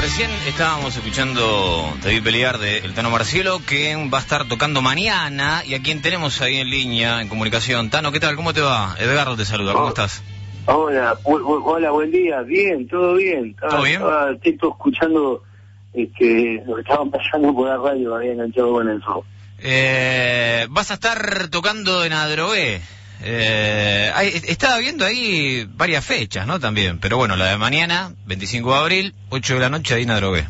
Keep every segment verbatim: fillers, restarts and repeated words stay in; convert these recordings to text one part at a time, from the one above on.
Recién estábamos escuchando David Pelear de El Tano Marcielo, que va a estar tocando mañana, y a quien tenemos ahí en línea, en comunicación. Tano, ¿qué tal? ¿Cómo te va? Edgardo te saluda, ¿cómo oh, estás? Hola, bu bu hola, buen día, bien, todo bien. Estaba, ¿Todo bien? Estaba atento escuchando este, lo que estaban pasando por la radio, había enganchado con el show. Eh, vas a estar tocando en Adrogué. Eh, hay, estaba viendo ahí varias fechas, ¿no? También, pero bueno, la de mañana, veinticinco de abril, ocho de la noche, ahí en Adrogué.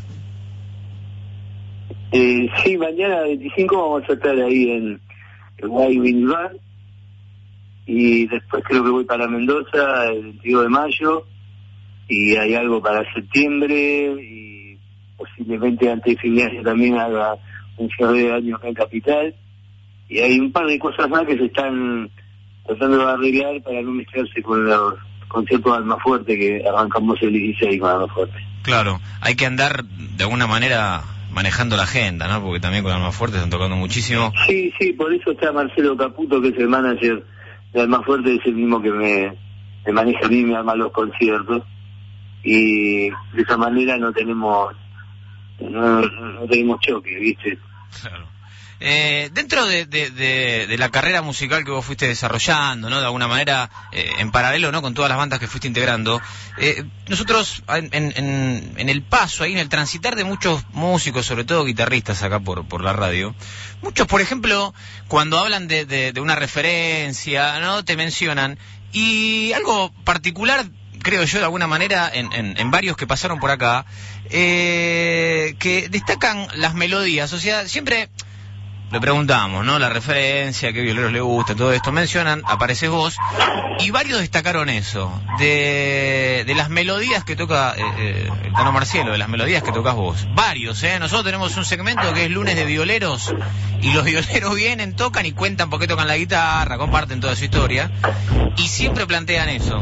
Eh, sí, mañana veinticinco vamos a estar ahí en el Guay Bar, y después creo que voy para Mendoza el veintidós de mayo, y hay algo para septiembre, y posiblemente antes de fin de año también haga un cierre de año acá en Capital, y hay un par de cosas más que se están tratando de arreglar para no mezclarse con los conciertos de Almafuerte, que arrancamos el dieciséis con Almafuerte. Claro, hay que andar de alguna manera manejando la agenda, ¿no? Porque también con Almafuerte están tocando muchísimo. Sí, sí, por eso está Marcelo Caputo, que es el manager de Almafuerte, es el mismo que me, me maneja a mí, me arma los conciertos, y de esa manera no tenemos no, no tenemos choque, ¿viste? Claro. Eh, dentro de, de, de, de la carrera musical que vos fuiste desarrollando, ¿no? De alguna manera, eh, en paralelo, ¿no? Con todas las bandas que fuiste integrando, eh, nosotros en, en, en el paso, ahí en el transitar de muchos músicos, sobre todo guitarristas acá por, por la radio, muchos, por ejemplo, cuando hablan de, de, de una referencia, ¿no? Te mencionan, y algo particular, creo yo, de alguna manera, en, en, en varios que pasaron por acá, eh, que destacan las melodías, o sea, siempre le preguntamos, ¿no? La referencia, qué violeros le gusta, todo esto. Mencionan, apareces vos, y varios destacaron eso, de, de las melodías que toca eh, eh, el Tano Marcielo, de las melodías que tocas vos. Varios, ¿eh? Nosotros tenemos un segmento que es Lunes de Violeros, y los violeros vienen, tocan y cuentan por qué tocan la guitarra, comparten toda su historia, y siempre plantean eso.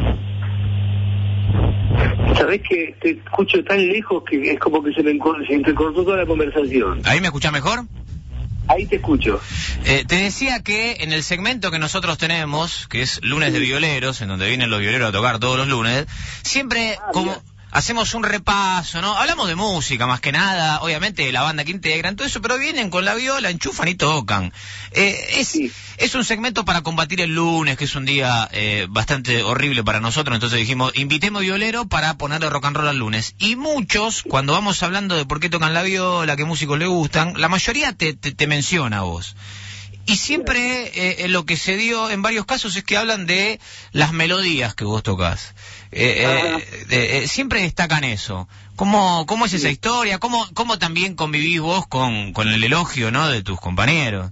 Sabés que te escucho tan lejos que es como que se me entrecortó toda la conversación. ¿Ahí me escuchás mejor? Ahí te escucho. Eh, te decía que en el segmento que nosotros tenemos, que es Lunes de Violeros, en donde vienen los violeros a tocar todos los lunes, siempre ah, como bien. Hacemos un repaso, ¿no? Hablamos de música más que nada, obviamente de la banda que integran, todo eso, pero vienen con la viola, enchufan y tocan. Eh, es, sí. es un segmento para combatir el lunes, que es un día eh, bastante horrible para nosotros, entonces dijimos, invitemos violero para ponerle rock and roll al lunes. Y muchos, cuando vamos hablando de por qué tocan la viola, qué músicos le gustan, la mayoría te, te, te menciona a vos. Y siempre eh, lo que se dio en varios casos es que hablan de las melodías que vos tocás. Eh, eh, eh, eh, siempre destacan eso. ¿Cómo, cómo es esa historia? ¿Cómo, cómo también convivís vos con, con el elogio, ¿no? De tus compañeros?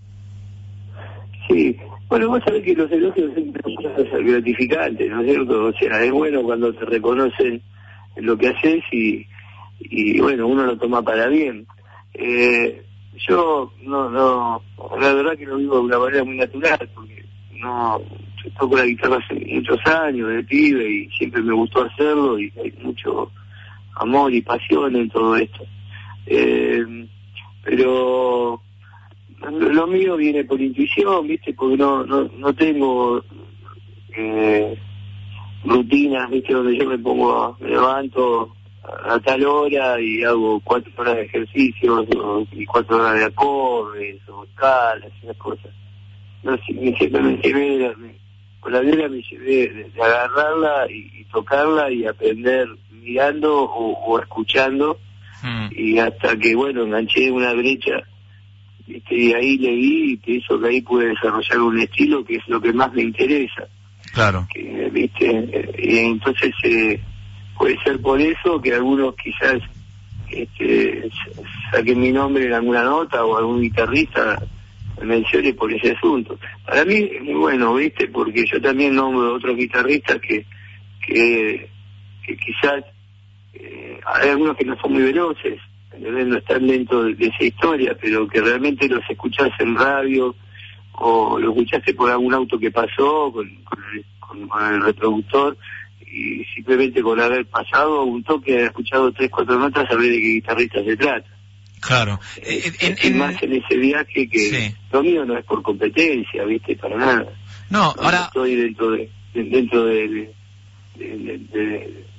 Sí, bueno, vos sabés que los elogios siempre son gratificantes, ¿no es cierto? O sea, es bueno cuando te reconocen lo que haces y, y bueno, uno lo toma para bien. Eh... Yo no, no, la verdad que lo vivo de una manera muy natural, porque no, yo toco la guitarra hace muchos años, de pibe, y siempre me gustó hacerlo, y hay mucho amor y pasión en todo esto. Eh, pero lo mío viene por intuición, ¿viste? Porque no, no, no tengo eh, rutinas, ¿viste? Donde yo me pongo, me levanto a tal hora y hago cuatro horas de ejercicios o, y cuatro horas de acordes o escalas y esas cosas. No sé, me, siempre me llevé, me, con la viola me llevé de, de agarrarla y, y tocarla y aprender mirando o, o escuchando, mm. y hasta que, bueno, enganché una brecha, ¿viste? Y ahí le vi que eso que ahí pude desarrollar un estilo que es lo que más me interesa. Claro. Que, ¿viste? Y entonces... Eh, puede ser por eso que algunos quizás este, saquen mi nombre en alguna nota o algún guitarrista me mencione por ese asunto. Para mí es muy bueno, ¿viste? Porque yo también nombro otros guitarristas que, que, que quizás eh, hay algunos que no son muy veloces, no están dentro de, de esa historia, pero que realmente los escuchás en radio o los escuchaste por algún auto que pasó con, con, el, con, con el reproductor, y simplemente con haber pasado un toque, haber escuchado tres, cuatro notas, saber de qué guitarrista se trata. Claro. Eh, en, en, más en ese viaje que sí. Lo mío no es por competencia, ¿viste? Para nada. No, no ahora... Estoy dentro de, dentro de, de, de, de,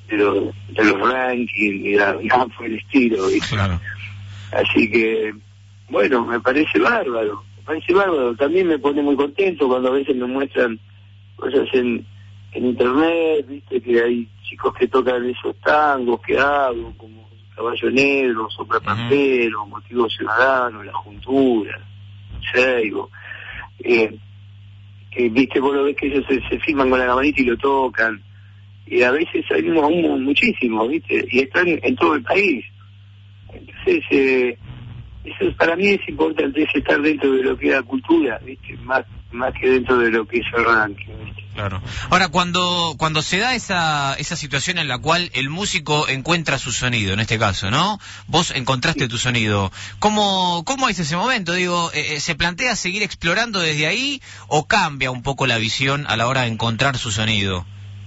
de los, de los rankings, y nada por el estilo, ¿viste? Claro. Así que, bueno, me parece bárbaro, me parece bárbaro. También me pone muy contento cuando a veces me muestran cosas en, en internet, viste, que hay chicos que tocan esos tangos que hago, como Caballo Negro, Sopra Pantero, uh-huh. Motivo Ciudadano, La Juntura, Seibo, eh, que viste, vos lo ves que ellos se, se filman con la camarita y lo tocan, y a veces salimos muchísimo, viste, y están en todo el país. Entonces, eh, eso para mí es importante, es estar dentro de lo que es la cultura, ¿viste? Más, más que dentro de lo que es el ranking, ¿viste? Claro. Ahora, cuando cuando se da esa esa situación en la cual el músico encuentra su sonido, en este caso, ¿no? Vos encontraste sí. tu sonido. ¿Cómo, cómo es ese momento? Digo, eh, ¿se plantea seguir explorando desde ahí o cambia un poco la visión a la hora de encontrar su sonido?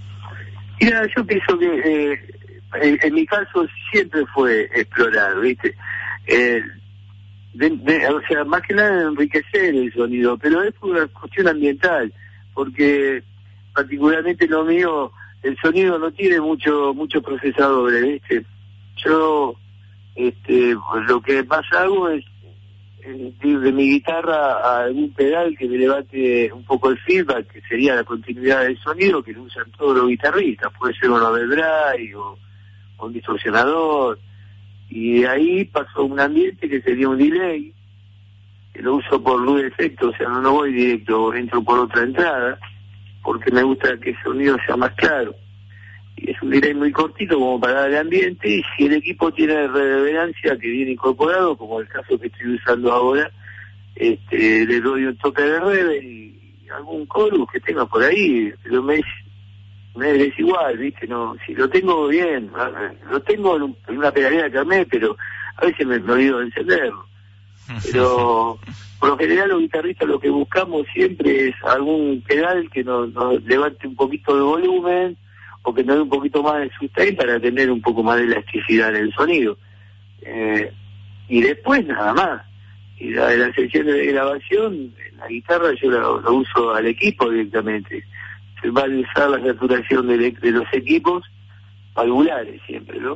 Mira, yo pienso que eh, en, en mi caso siempre fue explorar, ¿viste? Eh, de, de, o sea, más que nada enriquecer el sonido, pero es una cuestión ambiental, porque particularmente lo mío, el sonido no tiene mucho mucho procesador, ¿viste? Yo, este, lo que más hago es eh, de mi guitarra a algún pedal que me levante un poco el feedback, que sería la continuidad del sonido, que lo usan todos los guitarristas, puede ser un overdrive o, o un distorsionador, y de ahí paso a un ambiente que sería un delay, que lo uso por luz de efecto, o sea, no, no voy directo, entro por otra entrada, porque me gusta que el sonido sea más claro. Y es un delay muy cortito como para el ambiente, y si el equipo tiene reverberancia que viene incorporado, como el caso que estoy usando ahora, este, le doy un toque de reverb y algún chorus que tenga por ahí, pero me es, me es igual, ¿viste? No, si lo tengo bien, lo tengo en, un, en una pedalera que armé, pero a veces me, me olvido de encenderlo. Pero por lo general los guitarristas lo que buscamos siempre es algún pedal que nos, nos levante un poquito de volumen o que nos dé un poquito más de sustain para tener un poco más de elasticidad en el sonido. Eh, y después nada más. Y la de la sección de grabación, la guitarra yo la, la uso al equipo directamente. Se va a usar la saturación de, de los equipos valvulares siempre, ¿no?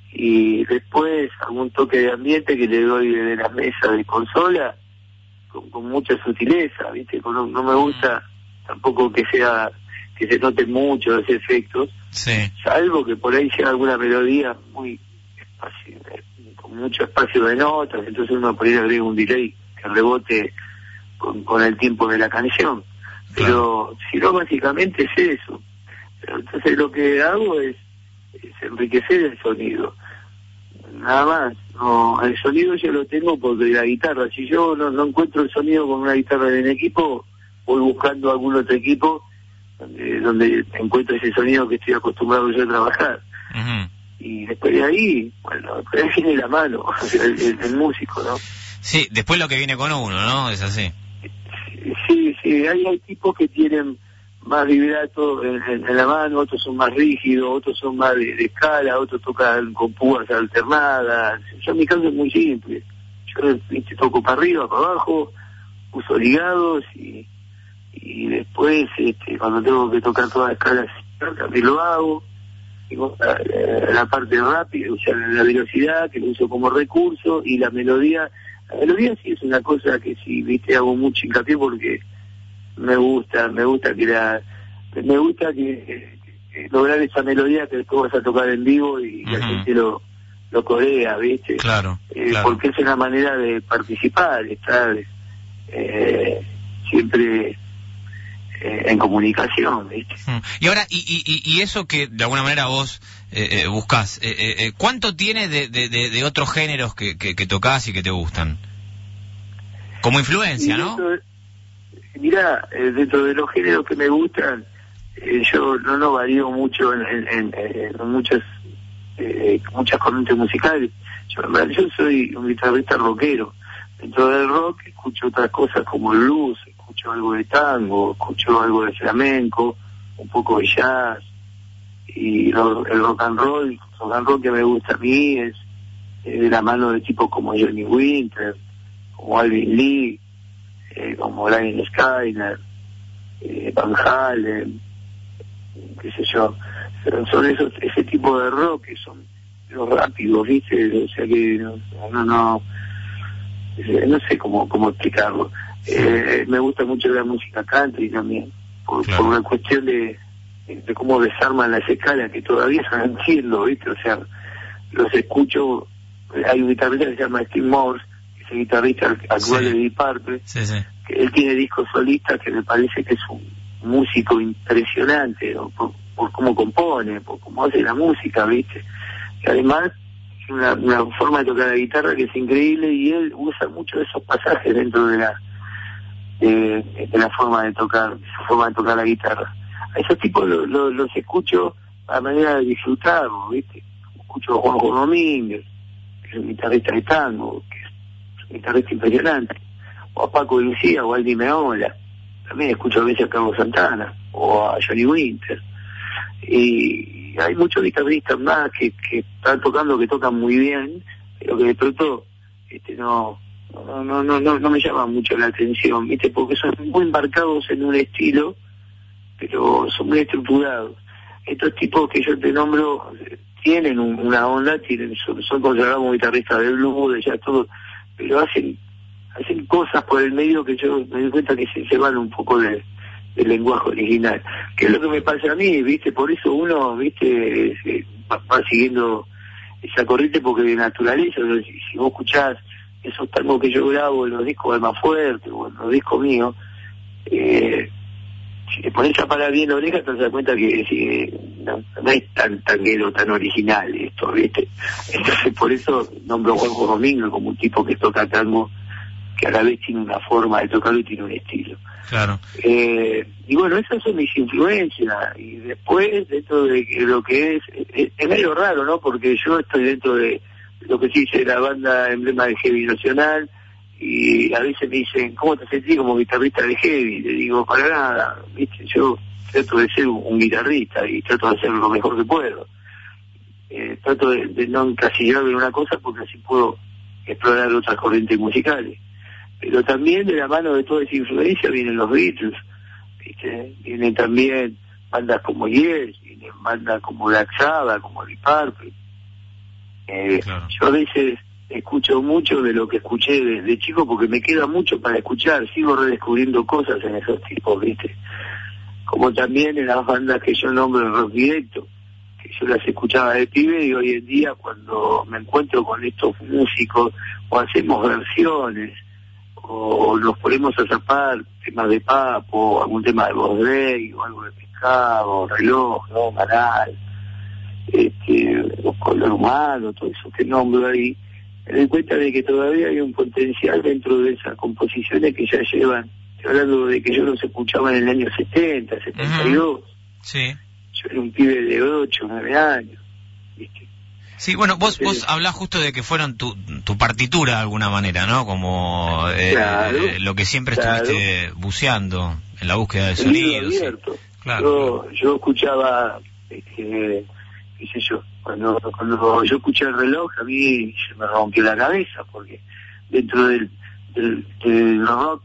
Y después algún toque de ambiente que le doy de las mesas de consola con, con mucha sutileza, ¿viste? No, no me gusta tampoco que sea que se noten mucho los efectos, sí. Salvo que por ahí sea alguna melodía muy espacio, con mucho espacio de notas, entonces uno por ahí agrega un delay que rebote con, con el tiempo de la canción, pero claro. Si no, básicamente es eso. Entonces lo que hago es es enriquecer el sonido, nada más. No, el sonido yo lo tengo porque la guitarra, si yo no, no encuentro el sonido con una guitarra en el equipo, voy buscando algún otro equipo donde, donde encuentro ese sonido que estoy acostumbrado yo a trabajar. Uh-huh. Y después de ahí, bueno, después de ahí viene la mano, el, el, el músico, ¿no? Sí, después lo que viene con uno, ¿no? Es así. Sí, sí, hay, hay tipos que tienen más vibrato en, en, en la mano, otros son más rígidos, otros son más de, de escala, otros tocan con púas alternadas. Yo en mi caso es muy simple. Yo ¿viste? Toco para arriba, para abajo, uso ligados y, y después este, cuando tengo que tocar todas las escalas también lo hago. Tengo la, la parte rápida, o sea, la velocidad que lo uso como recurso, y la melodía. La melodía sí es una cosa que sí, viste, hago mucho hincapié porque me gusta, me gusta que la, me gusta que, que lograr esa melodía que después vas a tocar en vivo y uh-huh. La gente lo, lo corea, ¿viste? Claro, eh, claro. Porque es una manera de participar, estar eh, siempre eh, en comunicación, ¿viste? Uh-huh. Y ahora, y, y, y eso que de alguna manera vos eh, eh, buscás, eh, eh, ¿cuánto tiene de, de, de, de otros géneros que, que, que tocás y que te gustan? Como influencia, ¿no? Mirá, eh, dentro de los géneros que me gustan, eh, yo no no varío mucho en, en, en, en muchas eh, muchas corrientes musicales. Yo, yo soy un guitarrista rockero. Dentro del rock escucho otras cosas como el blues, escucho algo de tango, escucho algo de flamenco, un poco de jazz, y lo, el rock and roll, el rock and roll que me gusta a mí es eh, de la mano de tipos como Johnny Winter, como Alvin Lee, Eh, como Lionel Skyner, eh, Van Halen, qué sé yo. son esos ese tipo de rock que son los rápidos, ¿viste? O sea que no, no, no, no sé cómo, cómo explicarlo. Eh, me gusta mucho la música country también, por, claro. por una cuestión de, de cómo desarman las escalas, que todavía no entiendo, ¿viste? O sea, los escucho. Hay un guitarrista que se llama Steve Morse, que es el guitarrista actual sí. de Deep Purple, sí, sí. que él tiene discos solistas que me parece que es un músico impresionante, ¿no? por, por cómo compone, por cómo hace la música, ¿viste? Y además, es una, una forma de tocar la guitarra que es increíble, y él usa mucho de esos pasajes dentro de la de, de la forma de tocar, de su forma de tocar la guitarra. A esos tipos lo, lo, los escucho a manera de disfrutarlo, ¿viste? Escucho a Juanjo Domínguez, que es un guitarrista de tango, que es un guitarrista impresionante, o a Paco de Lucía, o a Aldi Meola. También escucho a veces a Carlos Santana, o a Johnny Winter. Y hay muchos guitarristas más que, que están tocando, que tocan muy bien, pero que de pronto este, no, no, no, no, no, no me llaman mucho la atención, ¿viste? Porque son muy embarcados en un estilo, pero son muy estructurados. Estos tipos que yo te nombro tienen un, una onda, tienen, son, son considerados como guitarristas de blues, de jazz, todo, pero hacen hacen cosas por el medio que yo me doy cuenta que se, se van un poco de, del lenguaje original, que es lo que me pasa a mí, ¿viste? Por eso uno, ¿viste? Se, va, va siguiendo esa corriente, porque de naturaleza, si, si vos escuchás esos tangos que yo grabo en los discos de Almafuerte o en los discos míos, eh, si te pones a parar bien la oreja te das cuenta que si, no, no es tan tanguero, tan original esto, ¿viste? Entonces por eso nombro a Juanjo Domínguez como un tipo que toca tango, que a la vez tiene una forma de tocarlo y tiene un estilo. Claro. Eh, y bueno, esas son mis influencias, y después dentro de lo que es, es, es medio raro, ¿no? Porque yo estoy dentro de lo que se dice la banda emblema de heavy nacional, y a veces me dicen, ¿cómo te sentís como guitarrista de heavy? Y le digo, para nada, ¿viste? Yo trato de ser un, un guitarrista y trato de hacer lo mejor que puedo. Eh, trato de, de no encasillarme en una cosa, porque así puedo explorar otras corrientes musicales. Pero también de la mano de toda esa influencia vienen los Beatles, ¿viste? Vienen también bandas como Yes, vienen bandas como Black Sabbath, como Deep Purple. Eh, claro. Yo a veces escucho mucho de lo que escuché desde de chico, porque me queda mucho para escuchar, sigo redescubriendo cosas en esos tipos, ¿viste? Como también en las bandas que yo nombro en rock directo, que yo las escuchaba de pibe, y hoy en día cuando me encuentro con estos músicos, o hacemos versiones, o nos ponemos a zapar temas de Papo, algún tema de Boss Day, o algo de Pescado, Reloj, ¿no? Manal, este, los Color Humano, todo eso que nombro ahí, me doy cuenta de que todavía hay un potencial dentro de esas composiciones que ya llevan, estoy hablando de que yo los escuchaba en el año setenta, setenta y dos. Uh-huh. Sí. Yo era un pibe de ocho, nueve años, ¿viste? Sí, bueno, vos vos hablás justo de que fueron tu, tu partitura de alguna manera, ¿no? Como eh, claro, eh, lo que siempre claro. estuviste buceando en la búsqueda de sonidos. Sí. Claro, yo, claro. yo escuchaba, este, qué sé yo, cuando, cuando yo escuché el Reloj, a mí se me rompió la cabeza, porque dentro del, del, del rock,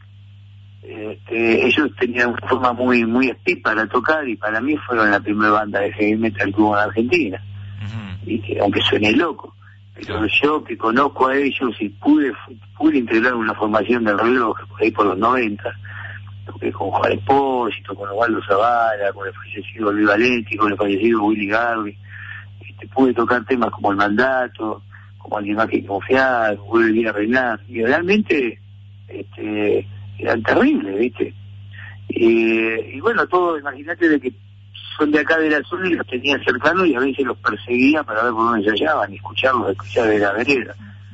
este, ellos tenían una forma muy muy speed para tocar, y para mí fueron la primera banda de heavy metal que hubo en Argentina. Y que, aunque suene loco, pero yo que conozco a ellos y pude pude integrar una formación del Reloj por ahí por los noventa, toqué con Juan Espósito, con Osvaldo Zavala, con el fallecido Luis Valenti, con el fallecido Willy Garvey, este, pude tocar temas como El Mandato, como Alguien Más que Confiar, Vuelve a Reinar, y realmente este, eran terribles, ¿viste? Y, y bueno, todo, imagínate de que son de acá de la zona y los tenía cercanos, y a veces los perseguía para ver por dónde ensayaban y escucharlos, escuchar de la vereda.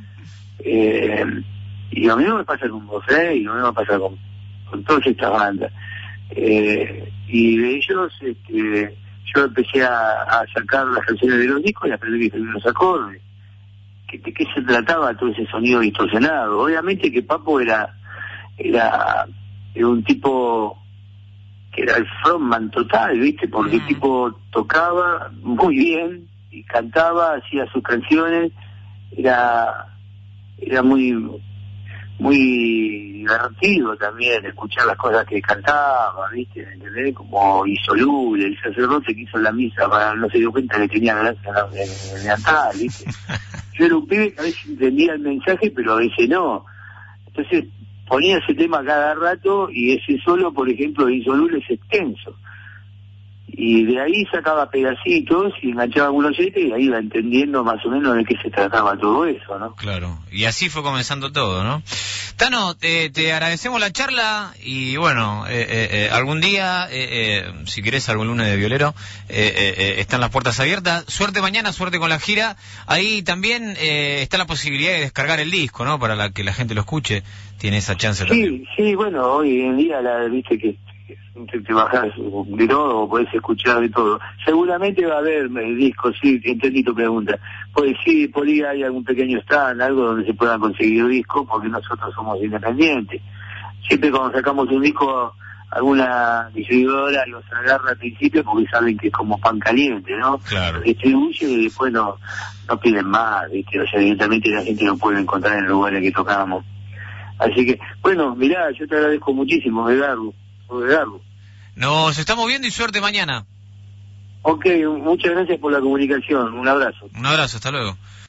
Eh, y lo mismo me pasa con Bosé, y lo mismo me pasa con, con todas estas bandas. Eh, y de ellos, este, yo empecé a, a sacar las canciones de los discos y aprendí que escribir los acordes. ¿De qué, qué se trataba todo ese sonido distorsionado? Obviamente que Papo era, era, era un tipo que era el frontman total, ¿viste? Porque el tipo tocaba muy bien y cantaba, hacía sus canciones, era era muy muy divertido también escuchar las cosas que cantaba, ¿viste? ¿Entendés? Como Isolule, el sacerdote que hizo la misa, para, no se dio cuenta que tenía gracia en el altar, ¿viste? Yo era un pibe que a veces entendía el mensaje, pero a veces no. Entonces ponía ese tema cada rato y ese solo, por ejemplo, de Isolule es extenso. Y de ahí sacaba pedacitos y enganchaba algunos oyentes y ahí iba entendiendo más o menos de qué se trataba todo eso, ¿no? Claro, y así fue comenzando todo, ¿no? Tano, te, te agradecemos la charla y bueno, eh, eh, eh, algún día, eh, eh, si querés algún lunes de violero, eh, eh, eh, están las puertas abiertas. Suerte mañana, suerte con la gira. Ahí también eh, está la posibilidad de descargar el disco, ¿no? Para la que la gente lo escuche, tiene esa chance sí, también. Sí, sí, bueno, hoy en día, la viste que Te, te bajas de todo, podés escuchar de todo. Seguramente va a haber discos, sí, entendí tu pregunta. Pues sí, por ahí hay algún pequeño stand, algo donde se puedan conseguir discos, porque nosotros somos independientes. Siempre cuando sacamos un disco, alguna distribuidora los agarra al principio porque saben que es como pan caliente, ¿no? Claro. Lo distribuye y después no, no piden más, ¿viste? O sea, evidentemente la gente lo puede encontrar en los lugares que tocamos. Así que, bueno, mirá, yo te agradezco muchísimo, Edgardo. Edgardo. Nos estamos viendo y suerte mañana. Ok, muchas gracias por la comunicación. Un abrazo. Un abrazo, hasta luego.